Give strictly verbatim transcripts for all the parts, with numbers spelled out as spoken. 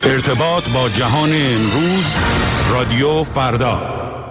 ارتباط با جهان امروز، رادیو فردا.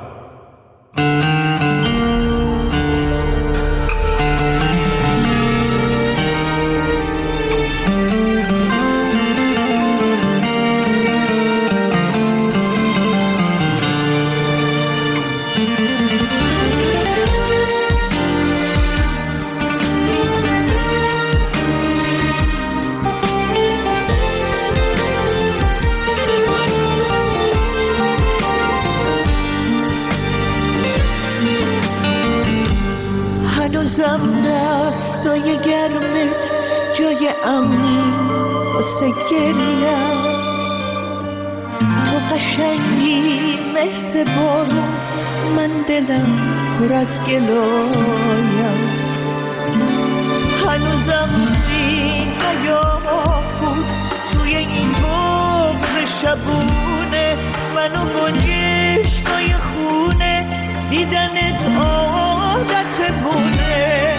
هنوزم دستای گرمت جای امنی واسه گریه است. تو قشنگی مثل بارون، من دلم پر از گلای است. هنوزم این حیاه بود توی این بغض شبونه، منو گنجشکای خونه دیدنت عادت بونه.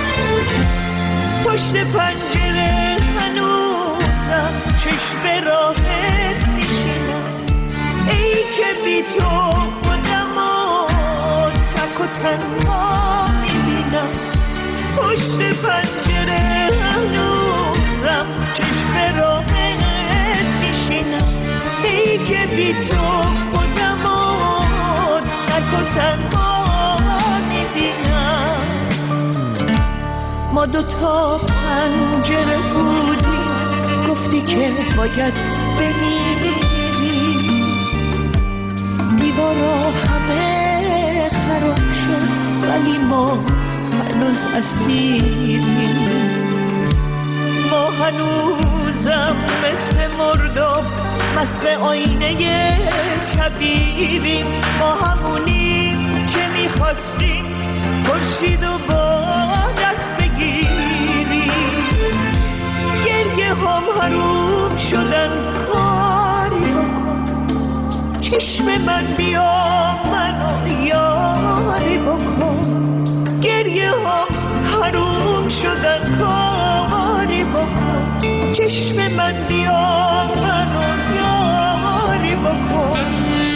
پشت پنجره هنوزم چشم راحت میشینم، ای که بی تو خودمو تک و تنها میبینم. پشت پنجره هنوزم چشم راحت میشینم، ای که بی تو خودمو تک و تنها میبینم. ما دوتا پنجره بودیم، گفتی که باید بمیری. دیوارا همه خراب شد ولی ما هنوز اسیریم. ما هنوزم مثل مرداب مست آینه کبیریم. ما همونیم که میخواستیم خورشید و با دست بگیریم. گریه هم حروم شدن، کاری بکن چشم من بیا منو یاری بکن. گریه هم حروم شدن، کاری بکن چشم من بیا منو یاری بکن.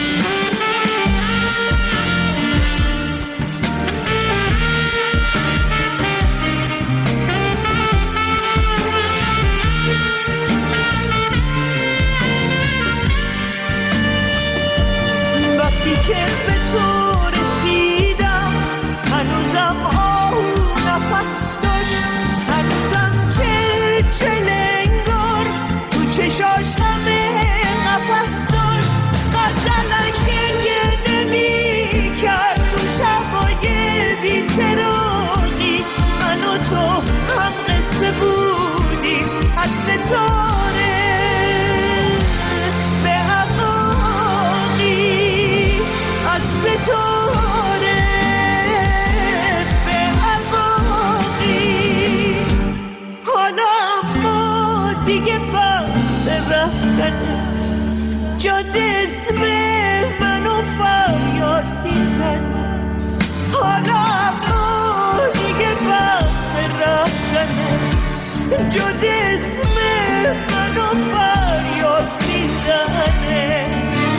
وقتی که به تو رسیدم هنوزم آهو نفس داشت، هنوزم چه چلنگار تو چشاش همه نفس داشت. غزلش گریه نمی کرد تو شبای بی‌چراغی. من و تو هم قصه بودیم از ستاره به عقاقی، از ستاره به عقاقی. حالا ما دیگه بس رفتن، جاده اسم منو فریاد میزن. حالا ما دیگه بس رفتن، جاده اسم منو فریاد میزنه.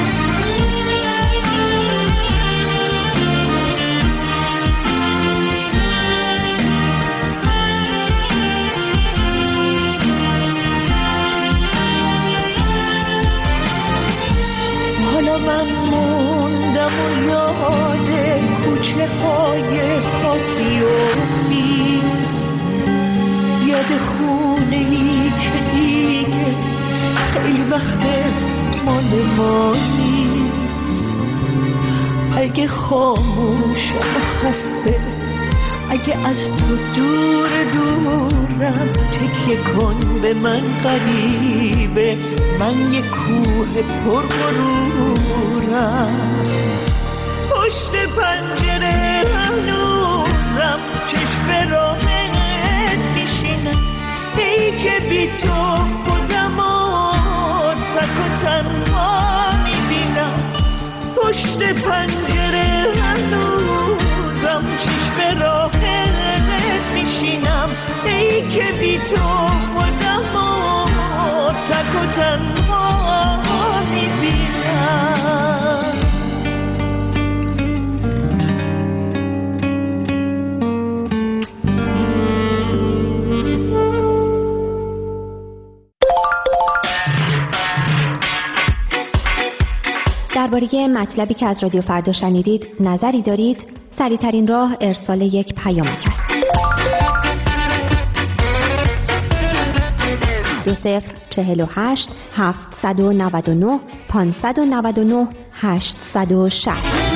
حالا من موندم و یاد کوچه های خاکی و خیز، یاد خونه ای که دیگه خیلی وقت مال ما نیست. اگه خاموشم و خسته، اگه از تو دور دورم، تکیه کن به من غریبه، من یه کوه پر غرورم. پشت پنجره هنوزم چشم راحت میشینم، ای که بی تو خودمو تک و تنها میبینم. پشت پنجره هنوزم چشم راحت میشینم، ای که بی تو خودمو تک و تنها میبینم. درباره مطلبی که از رادیو فردا شنیدید نظری دارید؟ سریع‌ترین راه ارسال یک پیامک است. دو صفر چهل و هشت هفتصد و نود و نه پانصد و نود و نه هشتصد و شصت.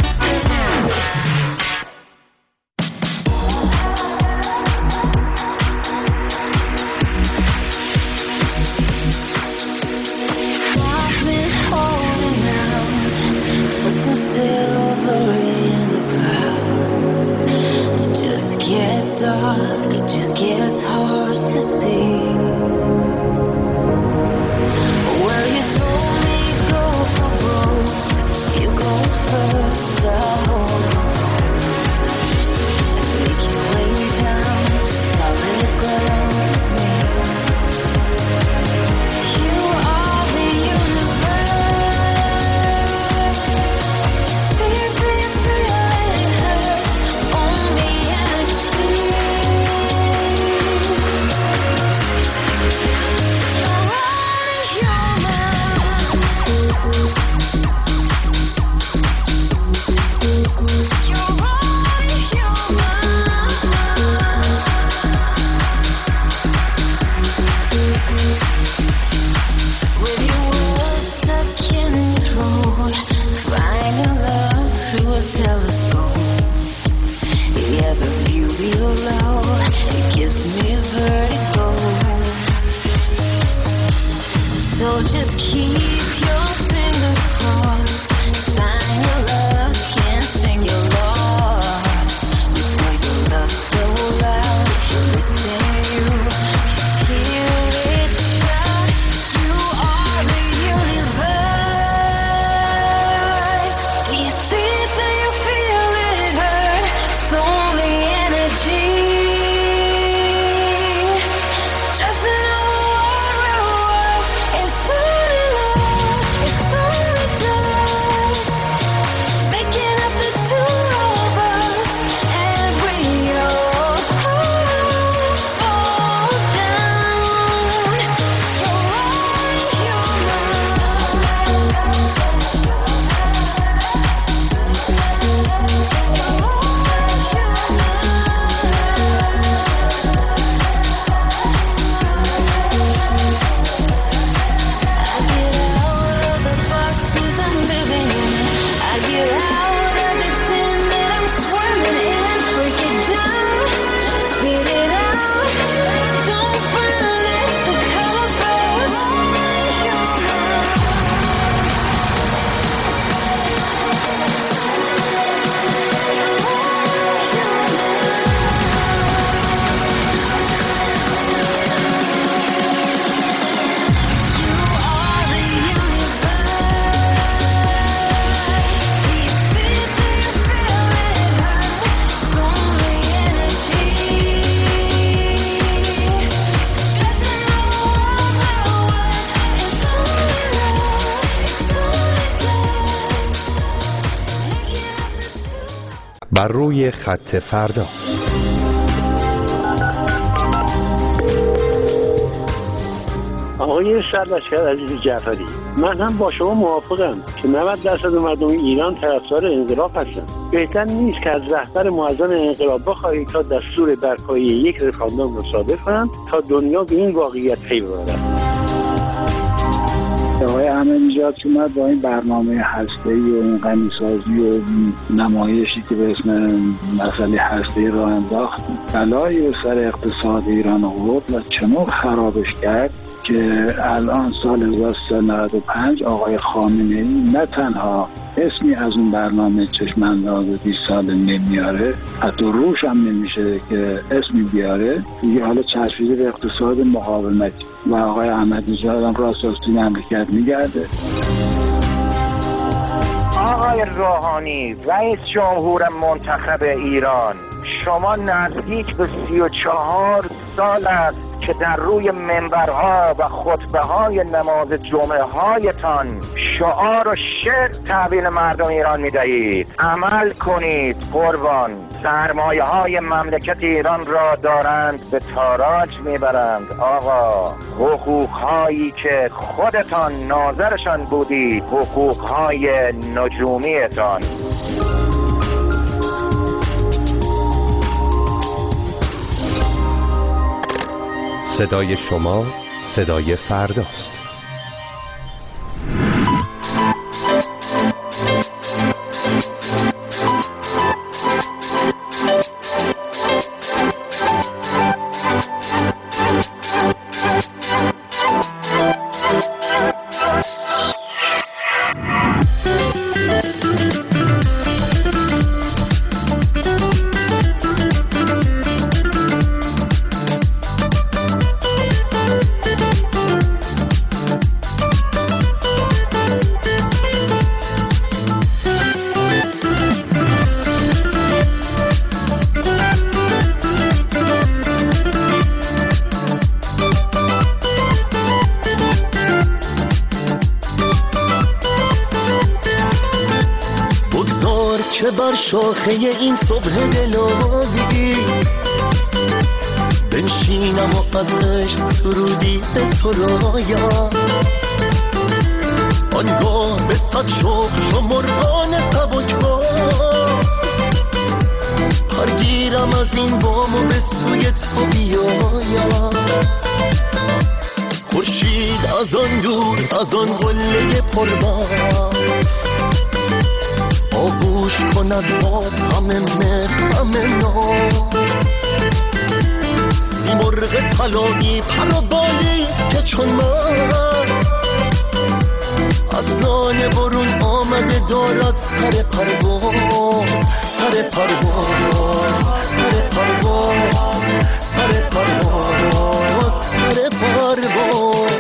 بر روی خط فردا. آقای سرلشکر عزیز جعفری، من هم با شما موافقم که نود درصد مردم ایران طرفدار انقلاب هستند. بهتر نیست که از رهبر معظم انقلاب بخواهید تا دستور برپایی یک رفراندوم را صادر کنند تا دنیا به این واقعیت پی ببرد. آقای احمدی‌نژاد اومد با این برنامه هسته‌ای و این غنی‌سازی و نمایشی که به اسم مسئله هسته‌ای راه انداخت، بلایی به سر اقتصاد ایران آورد و چنان خرابش کرد که الان سال هزار و سیصد و نود و پنج آقای خامنه‌ای نه تنها اسمی از اون برنامه چشم انداز بیست سال نمیاره، حتی روش هم نمیشه که اسمی بیاره، دیگه حالا چسبیده به اقتصاد مقاومتی و آقای احمدی‌نژاد هم راست از توی مملکت میگرده. آقای روحانی، رئیس جمهور منتخب ایران، شما نزدیک به سی و چهار سال است که در روی منبرها و خطبه های نماز جمعه هایتان شعار و شعر تحویل مردم ایران می‌دهید. عمل کنید قربان. سرمایه های مملکت ایران را دارند به تاراج میبرند. آقا حقوق هایی که خودتان ناظرشان بودید، حقوق های نجومیتان. صدای شما صدای فرداست. بر شاخه این صبح دلاوی بنشینم و از عشق سرودی به تو رایم، آنگاه به صد شوق چو مرغان سبکبار پرگیرم از این بام و به سوی تو بیایم. خورشید از آن دور از آن قله پربار آغوش کند باز همه مهر همه ناز. سیمرغ طلایی پر و بالیست که چون من از لانه برون آمده دارد سر پرواز، سر پرواز، سر پرواز، سر پرواز، سر پرواز.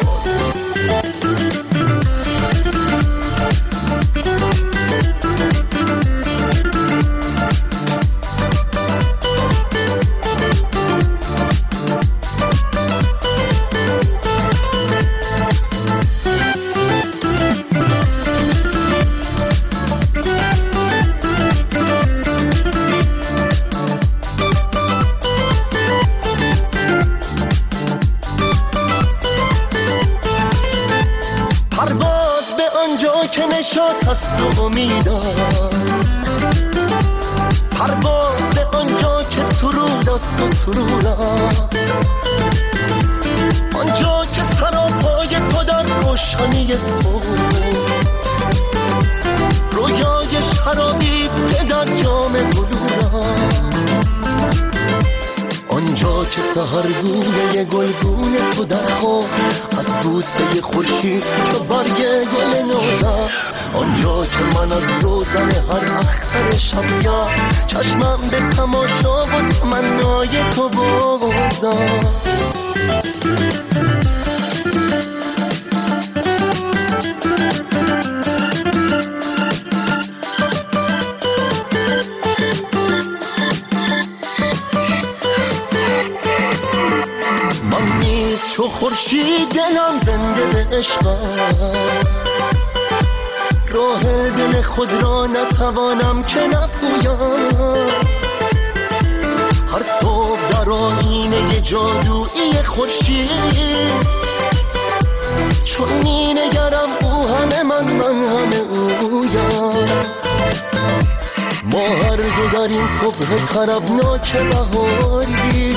سحرگونه گلگون تو در خواب از بوسه خورشید چو برگ گل نوزم، آنجا که من از روزن هر اختر شبیا چشمم به تماشا و تمنای تو بازم. چو خورشید دلم زنده به عشقم، راه دل خود را نتوانم که نپویم. هر صبح در آینه جادویی خورشید چون می نگرم او همه من من همه اویم. ما هر دو در این صبح طربناک بهاری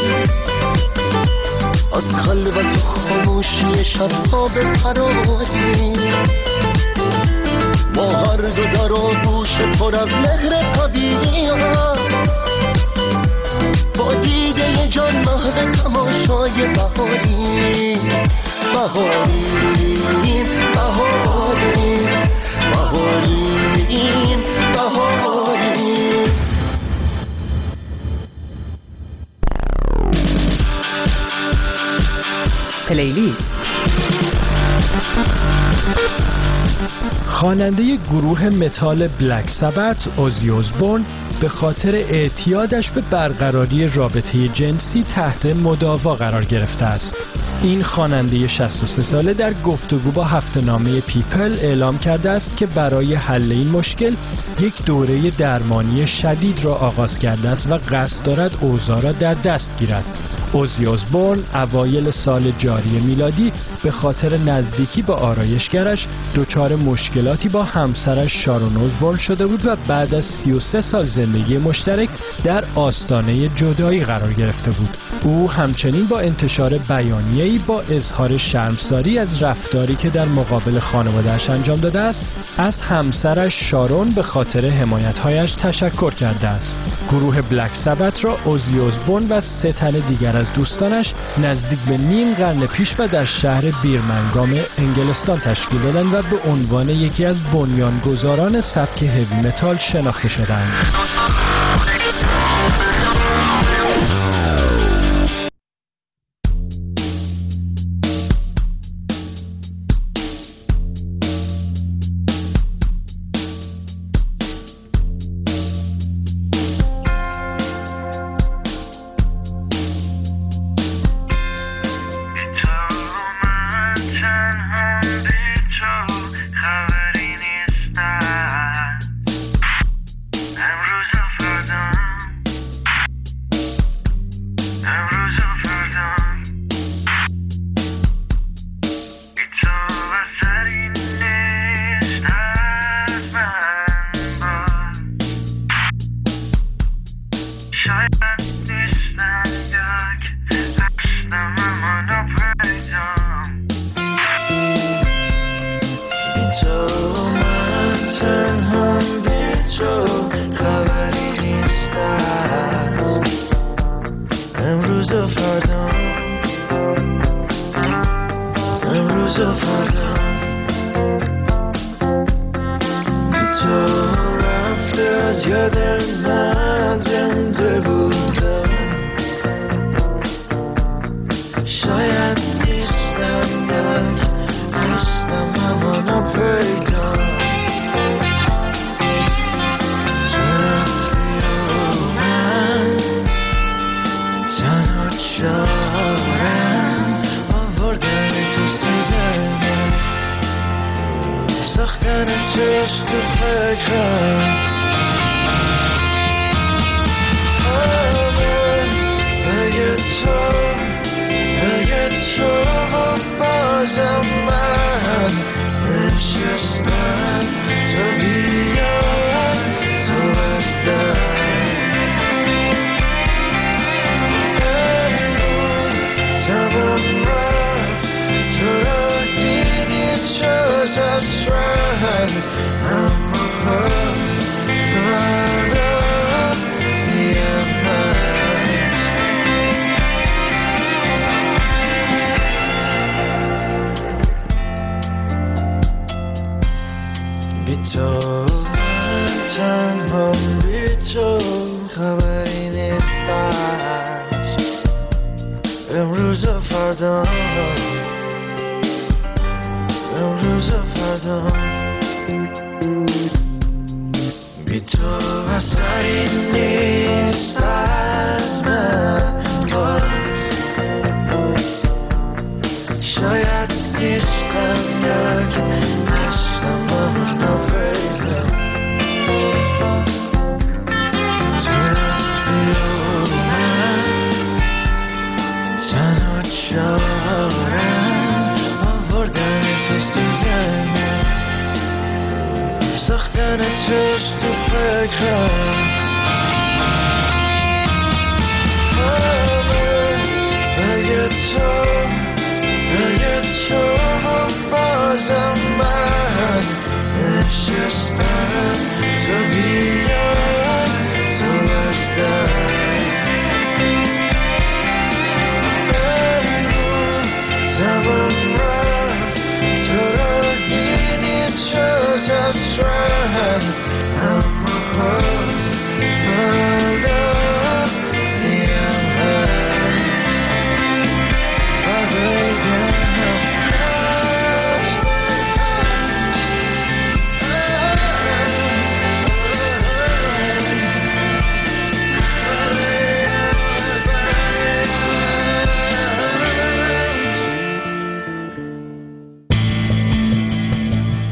از خلوت و خاموشی شبها به فراری، ما هر دو در آغوش پر از مهر طبیعی با دیده جان محو تماشای بهاری. بهاری بهاری بهاری بهاری. پلیلیست. خواننده گروه متال بلک سبت اوزی اوزبورن به خاطر اعتیادش به برقراری رابطه جنسی تحت مداوا قرار گرفته است. این خواننده شصت و سه ساله در گفتگو با هفته‌نامه پیپل اعلام کرده است که برای حل این مشکل یک دوره درمانی شدید را آغاز کرده است و قصد دارد اوضاع را در دست گیرد. اوزی اسبورن اوایل سال جاری میلادی به خاطر نزدیکی با آرایشگرش دچار مشکلاتی با همسرش شارون اسبورن شده بود و بعد از سی و سه سال زندگی مشترک در آستانه جدایی قرار گرفته بود. او همچنین با انتشار بیانیه‌ای با اظهار شرمساری از رفتاری که در مقابل خانواده‌اش انجام داده است، از همسرش شارون به خاطر حمایت‌هایش تشکر کرده است. گروه بلک سبت را اوزی اسبورن و سه تن دیگر از دوستانش نزدیک به نیم قرن پیش و در شهر بیرمنگام انگلستان تشکیل دادند و به عنوان یکی از بنیانگذاران سبک هوی متال شناخته شدند.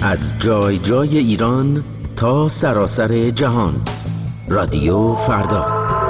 از جای جای ایران تا سراسر جهان. رادیو فردا.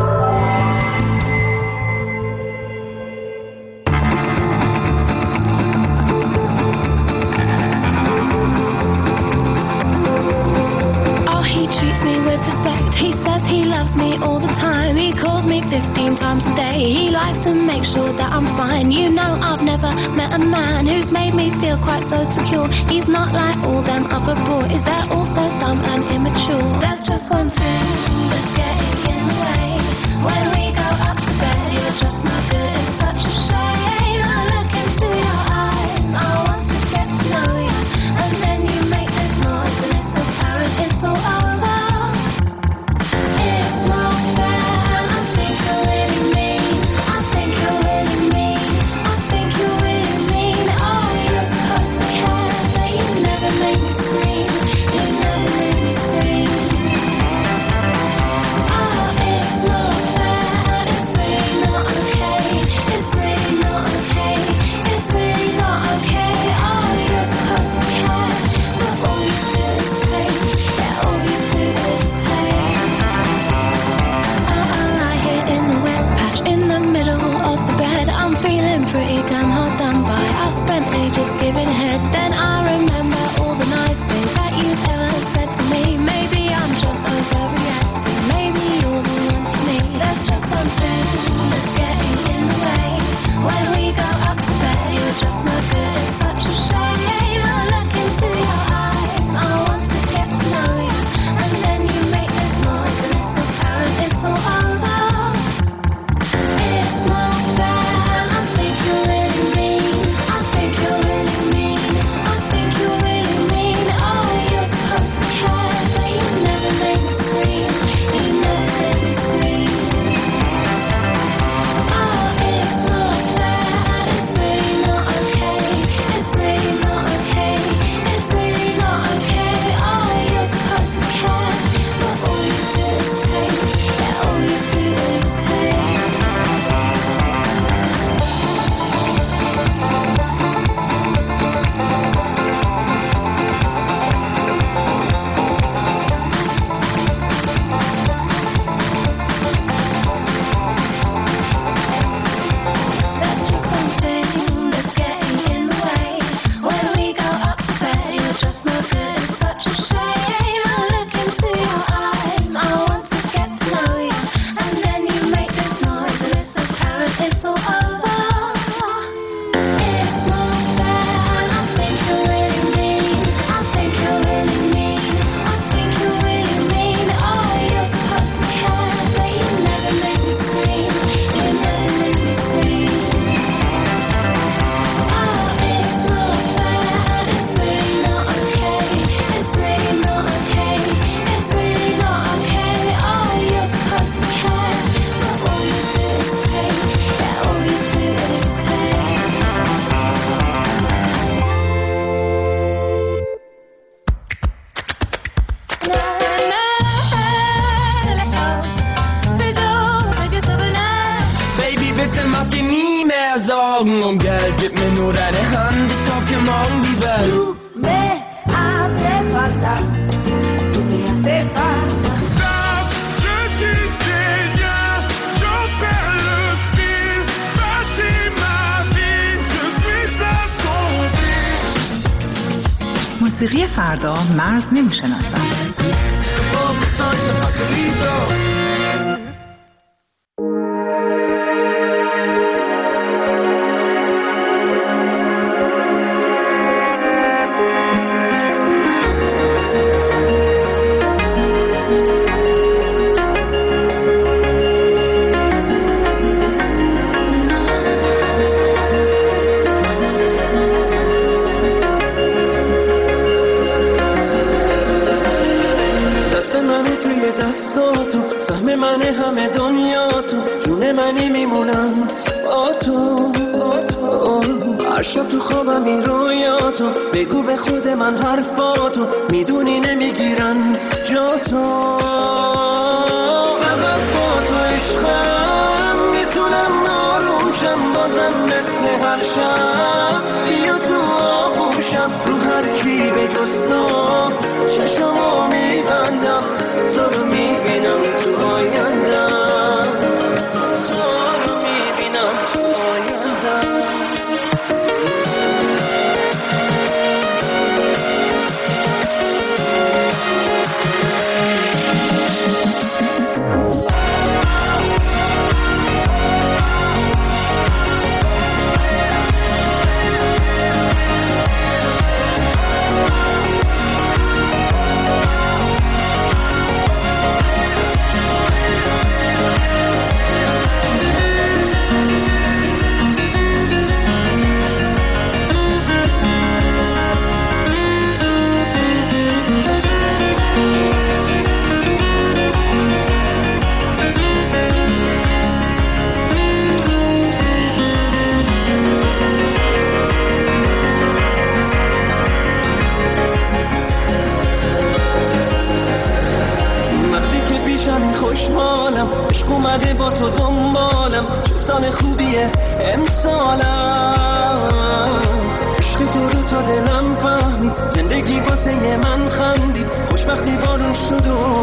fifteen times a day. He likes to make sure that I'm fine. You know I've never met a man who's made me feel quite so secure. He's not like all them other boys. They're all so dumb and immature. There's just one thing that's getting in the way. When we go up to bed, you're just not good. It's such a shame. I look into your eyes. I want to get to know you. And then you make this noise and it's apparent it's all over. It's not fair. Augen, um Geld, gib mir nur deine Hand, ich kauf dir morgen die Welt. Du me hace falta, tu me hace falta. Stop, je dis rien, je perds le fil, bâtis ma vie, je suis à son fil. موسیقی فردا مرز نمیشناسد. سهم من همه دنیا تو جون منی میمونم با تو هر شب تو خوابم این رویاتو بگو به خود من حرفاتو میدونی نمیگیرن جا تو فقط با تو عشقم میتونم آروم شم بازم مثل هر شب بیا تو آغوشم رو هر کی به جز روزا چشمو میبندم تو رو میبینم تو آیندم تو رو میبینم تو آیندم خوشحالم عشق اومده با تو دنبالم چه سال خوبیه امسالم عشق تو تا دلم فهمید، زندگی واسه من خندید، خوشبختی بارون شد و